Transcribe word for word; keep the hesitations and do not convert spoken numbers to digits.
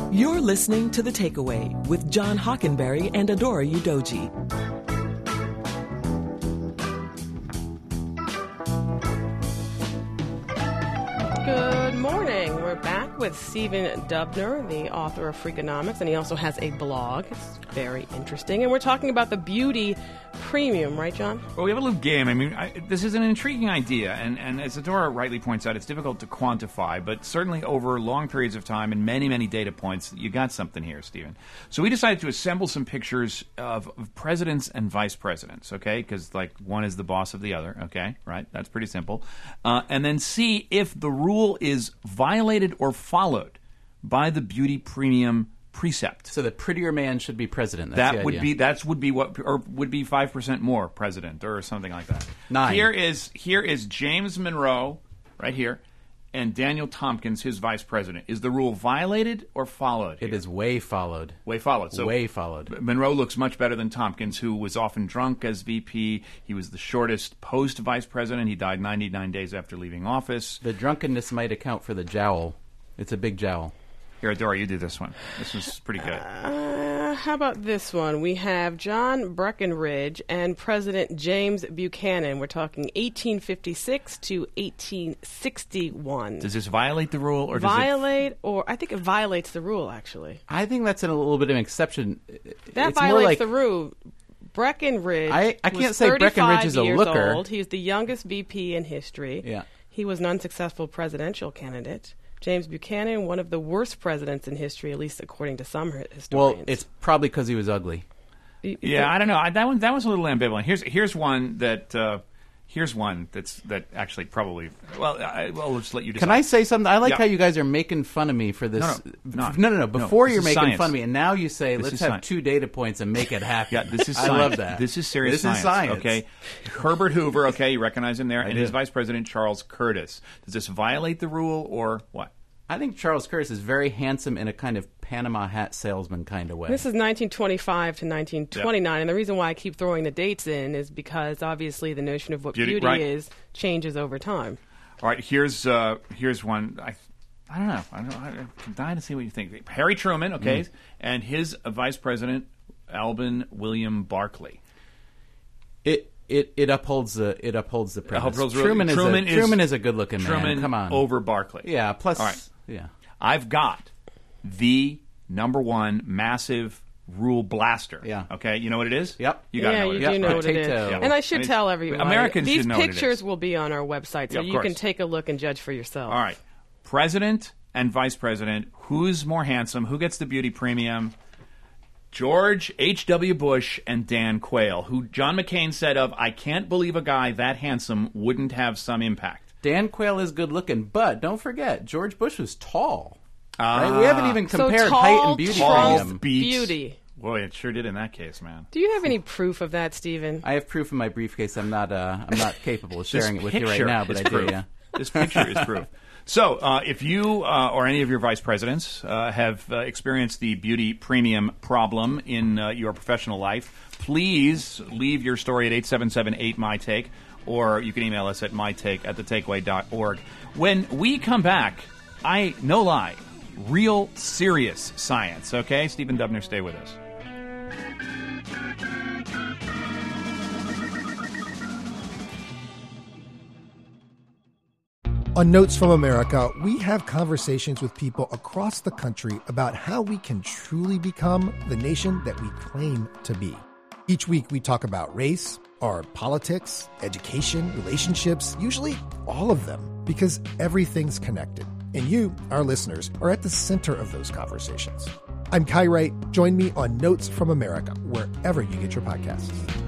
You're listening to The Takeaway with John Hockenberry and Adora Udoji. Good morning. We're back with Stephen Dubner, the author of Freakonomics, and he also has a blog. It's very interesting. And we're talking about the beauty premium, right, John? Well, we have a little game. I mean, I, this is an intriguing idea, and, and as Adora rightly points out, it's difficult to quantify, but certainly over long periods of time and many, many data points, you got something here, Stephen. So we decided to assemble some pictures of, of presidents and vice presidents, okay? Because, like, one is the boss of the other, okay? Right? That's pretty simple. Uh, and then see if the rule is violated or followed by the beauty premium precept. So the prettier man should be president. That's that the would idea. be that's would be what or would be five percent more president or something like that. Nine. Here is here is James Monroe right here, and Daniel Tompkins, his vice president. Is the rule violated or followed? It here? is way followed. Way followed. So way followed. Monroe looks much better than Tompkins, who was often drunk as V P. He was the shortest post vice president. He died ninety-nine days after leaving office. The drunkenness might account for the jowl. It's a big jowl. Here, Adora, you do this one. This was pretty good. Uh, how about this one? We have John Breckinridge and President James Buchanan. We're talking eighteen fifty-six to eighteen sixty-one. Does this violate the rule, or does violate, it... or I think it violates the rule, actually. I think that's a little bit of an exception. That it's violates more like, the rule. Breckinridge I, I can't was say Breckinridge is a years looker. Old. He's the youngest V P in history. Yeah. He was an unsuccessful presidential candidate. James Buchanan, one of the worst presidents in history, at least according to some historians. Well, it's probably because he was ugly. Yeah, I don't know. I, that one that was a little ambivalent. Here's here's one that uh, here's one that's that actually probably. Well, I, well, let's let you decide. Can I say something? I like Yeah. how you guys are making fun of me for this. No, no, no. no, no, no. Before No, you're this is making science. fun of me, and now you say, This let's is have science. two data points and make it happen. Yeah, this is I science. love that. This is serious this science. Is science. Okay, Herbert Hoover. Okay, you recognize him there, I and do. his vice president Charles Curtis. Does this violate the rule or what? I think Charles Curtis is very handsome in a kind of Panama hat salesman kind of way. This is nineteen twenty-five to nineteen twenty-nine, and the reason why I keep throwing the dates in is because obviously the notion of what Beauty, beauty, right. is changes over time. All right, here's uh, here's one. I I don't know. I don't know. I'm dying to see what you think. Harry Truman, okay, Mm. and his uh, vice president Alvin William Barkley. It it it upholds the it upholds the premise. Upholds- Truman, Truman is is- a, Truman is a good looking man. Truman Come on, over Barkley. Yeah. Plus, All right. yeah. I've got the number one massive rule blaster. Yeah. Okay, you know what it is? Yep. You got to yeah, know what you it do is. know what it is. Potato. And I should I mean, tell everyone. Americans These should know what it pictures is. will be on our website, so Yeah, of you course. can take a look and judge for yourself. All right. President and vice president, who's more handsome? Who gets the beauty premium? George H W. Bush and Dan Quayle, who John McCain said of, I can't believe a guy that handsome wouldn't have some impact. Dan Quayle is good looking, but don't forget George Bush was tall. Ah. Right? We haven't even So compared tall, height and beauty tall premium. beats- beauty. Boy, it sure did in that case, man. Do you have any proof of that, Stephen? I have proof in my briefcase. I'm not. Uh, I'm not capable of sharing This it with you right picture now, but is I do. proof. Yeah. This picture is proof. So, uh, if you uh, or any of your vice presidents uh, have uh, experienced the beauty premium problem in uh, your professional life, please leave your story at eight seven seven eight my take, or you can email us at mytake at the takeaway dot org. When we come back, I, no lie, real serious science, okay? Stephen Dubner, stay with us. On Notes from America, we have conversations with people across the country about how we can truly become the nation that we claim to be. Each week, we talk about race, our politics, education, relationships, usually all of them, because everything's connected. And you, our listeners, are at the center of those conversations. I'm Kai Wright. Join me on Notes from America, wherever you get your podcasts.